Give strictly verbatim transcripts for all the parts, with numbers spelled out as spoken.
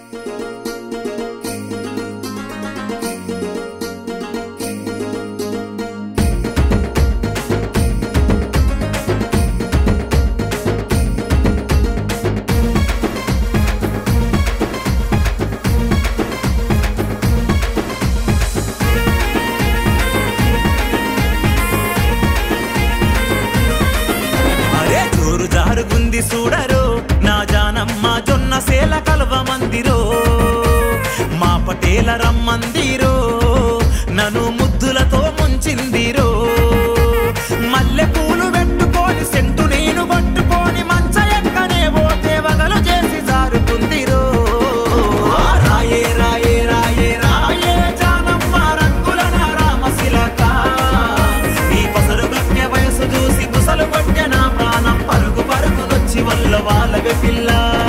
జారుగుంది చూడరో నా జానమ్మ జొన్న సేల కలువ మందిరో మా పటేల రమ్మందిరో నన్ను ముద్దులతో ముంచిందిరో మల్లె పూలు పెట్టుకొని సెంటు నేను పట్టుకొని మంచ ఎక్కనే పోతే వగలు చేసి జారుకుందిరో రాయే రాయే రాయే రాయే జానమ్మ రంగుల నా రామశిలక ఈ పసరు గట్టె వయసు చూసి బుసలు కొట్టె నా ప్రాణం పరుగు పరుగునొచ్చి వల్ల వాళ్ళవే పిల్ల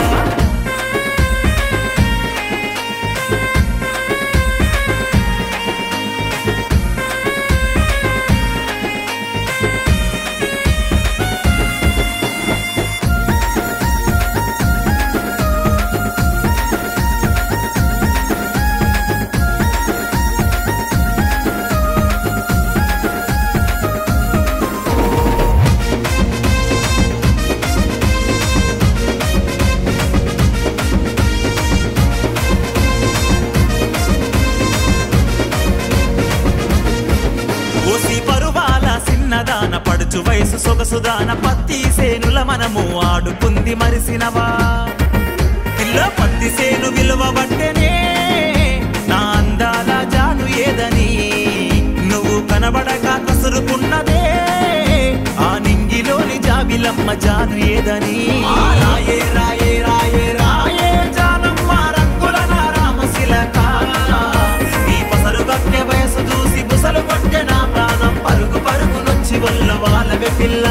దాన పడుచు వయసు సొగసుదాన పత్తి సేనుల మనము ఆడుకుంది మరిసినవా పిల్ల పత్తి సేను విలువ బట్టెనే నా అందాల జాను ఏదని నువ్వు కనబడక కసురుకున్నదే ఆ నింగిలోని జాబిలమ్మ జాను ఏదని రాయే రాయే రాయే రాయే జానమ్మ రంగుల నా రామశిలక ఈ పసరు గట్టె వయసు చూసి బుసలు కొట్టె నా ప్రాణం పరుగు పరుగు వల్ల వాళ్ళవే పిల్ల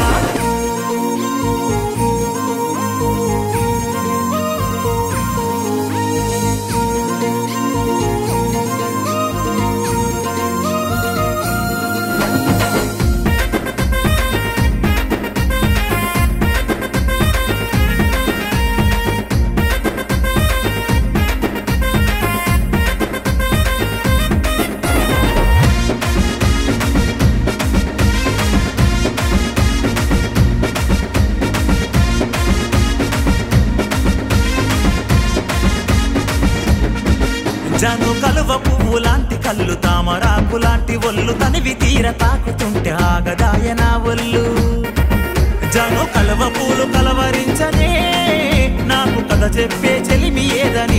జను కలువ పువ్వు లాంటి కళ్ళు తామరాకు లాంటి ఒళ్ళు తనివి తీర తాకుతుంటే ఆగదాయ నా ఒళ్ళు జను కలువ పూలు కలవరించనే నాకు కథ చెప్పే చెలిమి ఏదని